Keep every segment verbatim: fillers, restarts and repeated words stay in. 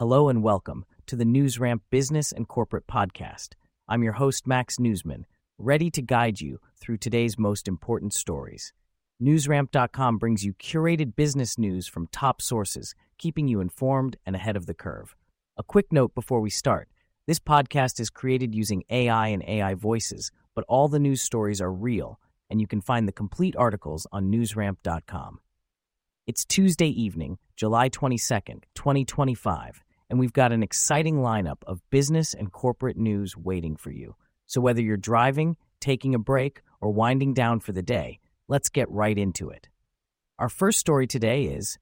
Hello and welcome to the NewsRamp Business and Corporate Podcast. I'm your host, Max Newsman, ready to guide you through today's most important stories. NewsRamp dot com brings you curated business news from top sources, keeping you informed and ahead of the curve. A quick note before we start. This podcast is created using A I and A I voices, but all the news stories are real, and you can find the complete articles on NewsRamp dot com. It's Tuesday evening, July twenty-second, twenty twenty-five, and we've got an exciting lineup of business and corporate news waiting for you. So whether you're driving, taking a break, or winding down for the day, let's get right into it. Our first story today is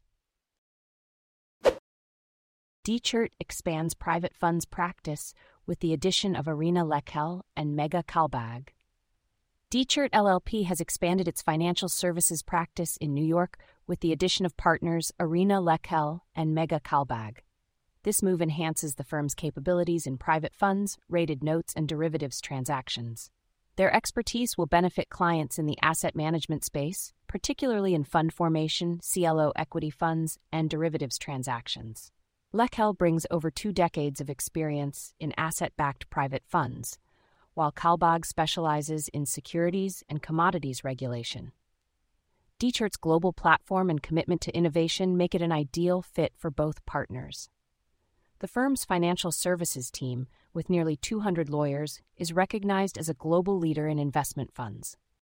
DChert expands private funds practice with the addition of Irina Lechel and Megha Kalbag. DChert L L P has expanded its financial services practice in New York with the addition of partners Irina Lechel and Megha Kalbag. This move enhances the firm's capabilities in private funds, rated notes, and derivatives transactions. Their expertise will benefit clients in the asset management space, particularly in fund formation, C L O equity funds, and derivatives transactions. Lechel brings over two decades of experience in asset-backed private funds, while Kalbag specializes in securities and commodities regulation. DChert's global platform and commitment to innovation make it an ideal fit for both partners. The firm's financial services team, with nearly two hundred lawyers, is recognized as a global leader in investment funds.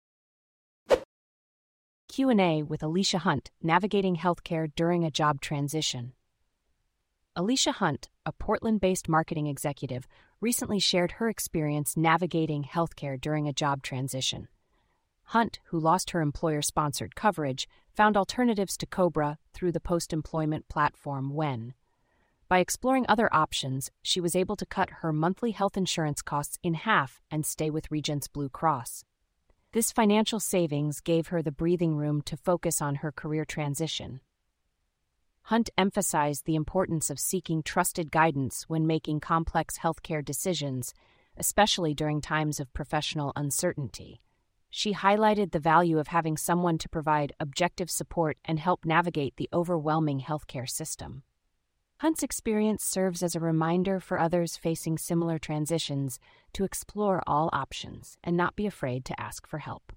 Q and A with Alicia Hunt, navigating healthcare during a job transition. Alicia Hunt, a Portland-based marketing executive, recently shared her experience navigating healthcare during a job transition. Hunt, who lost her employer-sponsored coverage, found alternatives to COBRA through the post-employment platform When. By exploring other options, she was able to cut her monthly health insurance costs in half and stay with Regence Blue Cross. This financial savings gave her the breathing room to focus on her career transition. Hunt emphasized the importance of seeking trusted guidance when making complex healthcare decisions, especially during times of professional uncertainty. She highlighted the value of having someone to provide objective support and help navigate the overwhelming healthcare system. Hunt's experience serves as a reminder for others facing similar transitions to explore all options and not be afraid to ask for help.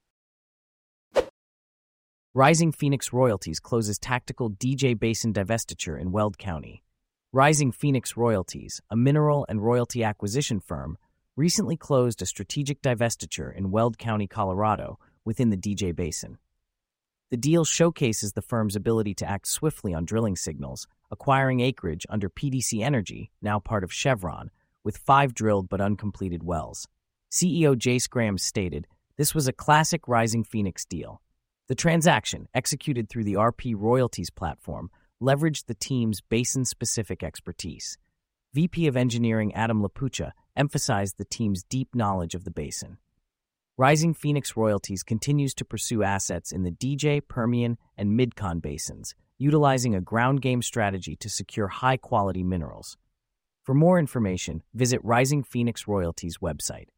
Rising Phoenix Royalties closes tactical D J Basin divestiture in Weld County. Rising Phoenix Royalties, a mineral and royalty acquisition firm, recently closed a strategic divestiture in Weld County, Colorado, within the D J Basin. The deal showcases the firm's ability to act swiftly on drilling signals, acquiring acreage under P D C Energy, now part of Chevron, with five drilled but uncompleted wells. C E O Jace Graham stated, "This was a classic Rising Phoenix deal." The transaction, executed through the R P Royalties platform, leveraged the team's basin-specific expertise. V P of Engineering Adam Lapucha emphasized the team's deep knowledge of the basin. Rising Phoenix Royalties continues to pursue assets in the D J, Permian, and Mid-Con basins, utilizing a ground game strategy to secure high-quality minerals. For more information, visit Rising Phoenix Royalties website.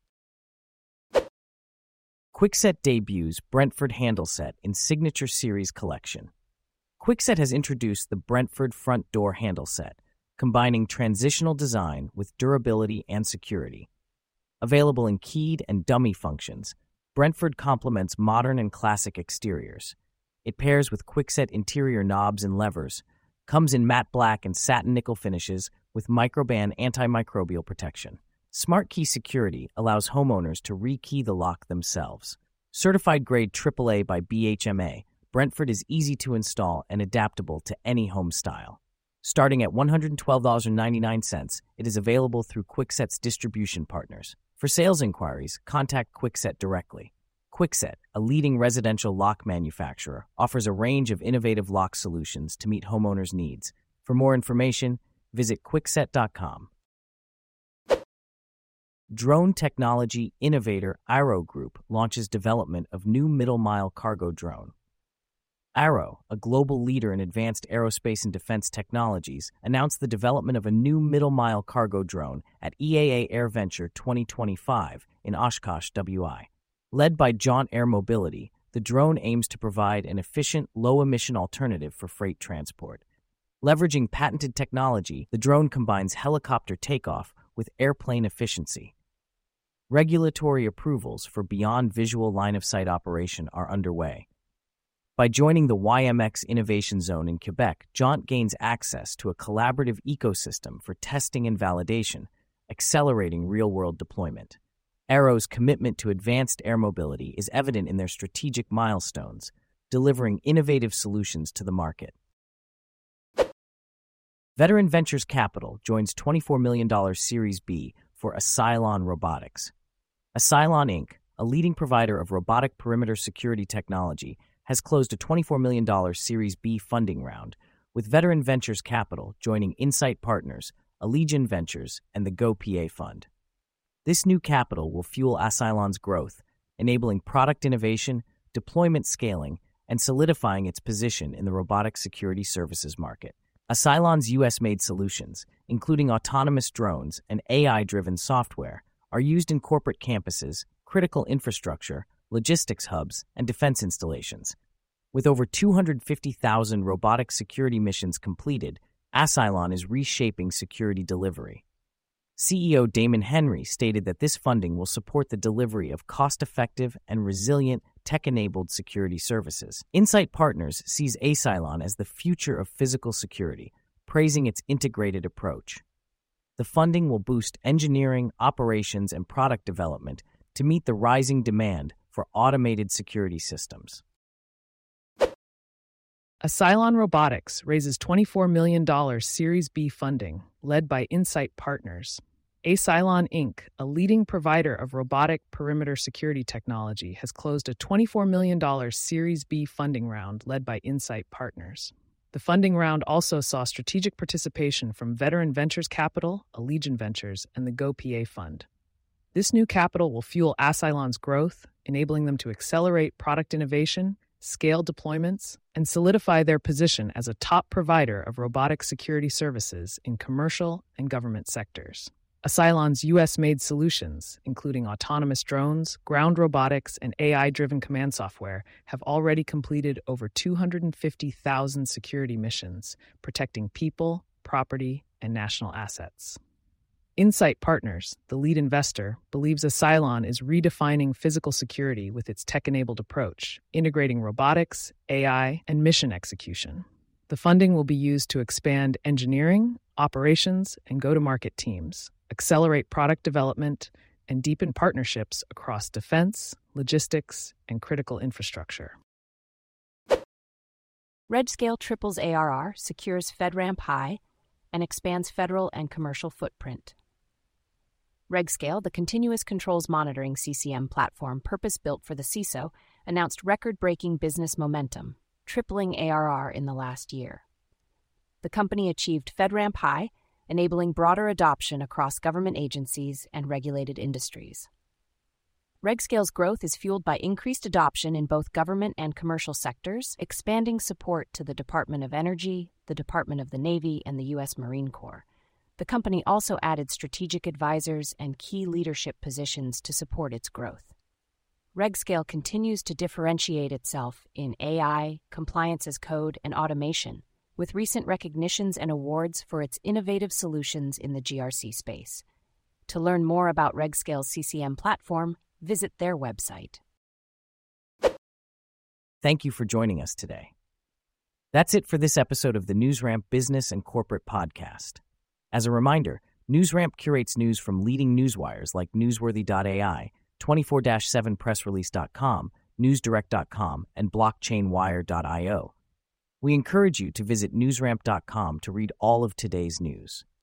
Kwikset debuts Brentford handle set in Signature Series collection. Kwikset has introduced the Brentford front door handle set, combining transitional design with durability and security. Available in keyed and dummy functions, Brentford complements modern and classic exteriors. It pairs with Kwikset interior knobs and levers, comes in matte black and satin nickel finishes with microban antimicrobial protection. Smart Key Security allows homeowners to rekey the lock themselves. Certified grade triple A by B H M A, Brentford is easy to install and adaptable to any home style. Starting at one hundred twelve dollars and ninety-nine cents, it is available through Kwikset's distribution partners. For sales inquiries, contact Kwikset directly. Kwikset, a leading residential lock manufacturer, offers a range of innovative lock solutions to meet homeowners' needs. For more information, visit kwikset dot com. Drone technology innovator Arrow Group launches development of new middle-mile cargo drone. Arrow, a global leader in advanced aerospace and defense technologies, announced the development of a new middle-mile cargo drone at E A A AirVenture twenty twenty-five in Oshkosh, W I. Led by Jaunt Air Mobility, the drone aims to provide an efficient, low-emission alternative for freight transport. Leveraging patented technology, the drone combines helicopter takeoff with airplane efficiency. Regulatory approvals for beyond visual line-of-sight operation are underway. By joining the Y M X Innovation Zone in Quebec, Jaunt gains access to a collaborative ecosystem for testing and validation, accelerating real-world deployment. Aero's commitment to advanced air mobility is evident in their strategic milestones, delivering innovative solutions to the market. Veteran Ventures Capital joins twenty-four million dollars Series B for Asylon Robotics. Asylon Incorporated, a leading provider of robotic perimeter security technology, has closed a twenty-four million dollars Series B funding round, with Veteran Ventures Capital joining Insight Partners, Allegion Ventures, and the GoPA Fund. This new capital will fuel Asylon's growth, enabling product innovation, deployment scaling, and solidifying its position in the robotic security services market. Asylon's U S-made solutions, including autonomous drones and A I-driven software, are used in corporate campuses, critical infrastructure, logistics hubs, and defense installations. With over two hundred fifty thousand robotic security missions completed, Asylon is reshaping security delivery. C E O Damon Henry stated that this funding will support the delivery of cost-effective and resilient tech-enabled security services. Insight Partners sees Asylon as the future of physical security, praising its integrated approach. The funding will boost engineering, operations, and product development to meet the rising demand for automated security systems. Asylon Robotics raises twenty-four million dollars Series B funding, led by Insight Partners. Asylon Incorporated, a leading provider of robotic perimeter security technology, has closed a twenty-four million dollars Series B funding round led by Insight Partners. The funding round also saw strategic participation from Veteran Ventures Capital, Allegion Ventures, and the GoPA Fund. This new capital will fuel Asylon's growth, enabling them to accelerate product innovation, scale deployments, and solidify their position as a top provider of robotic security services in commercial and government sectors. Asylon's U S-made solutions, including autonomous drones, ground robotics, and A I-driven command software, have already completed over two hundred fifty thousand security missions, protecting people, property, and national assets. Insight Partners, the lead investor, believes Asylon is redefining physical security with its tech-enabled approach, integrating robotics, A I, and mission execution. The funding will be used to expand engineering, operations, and go-to-market teams, accelerate product development, and deepen partnerships across defense, logistics, and critical infrastructure. RedScale triples A R R, secures FedRAMP High, and expands federal and commercial footprint. RegScale, the continuous controls monitoring C C M platform purpose-built for the C I S O, announced record-breaking business momentum, tripling A R R in the last year. The company achieved FedRAMP High, enabling broader adoption across government agencies and regulated industries. RegScale's growth is fueled by increased adoption in both government and commercial sectors, expanding support to the Department of Energy, the Department of the Navy, and the U S Marine Corps. The company also added strategic advisors and key leadership positions to support its growth. RegScale continues to differentiate itself in A I, compliance as code, and automation, with recent recognitions and awards for its innovative solutions in the G R C space. To learn more about RegScale's C C M platform, visit their website. Thank you for joining us today. That's it for this episode of the NewsRamp Business and Corporate Podcast. As a reminder, NewsRamp curates news from leading newswires like Newsworthy dot A I, twenty-four seven press release dot com, newsdirect dot com, and blockchain wire dot io. We encourage you to visit newsramp dot com to read all of today's news.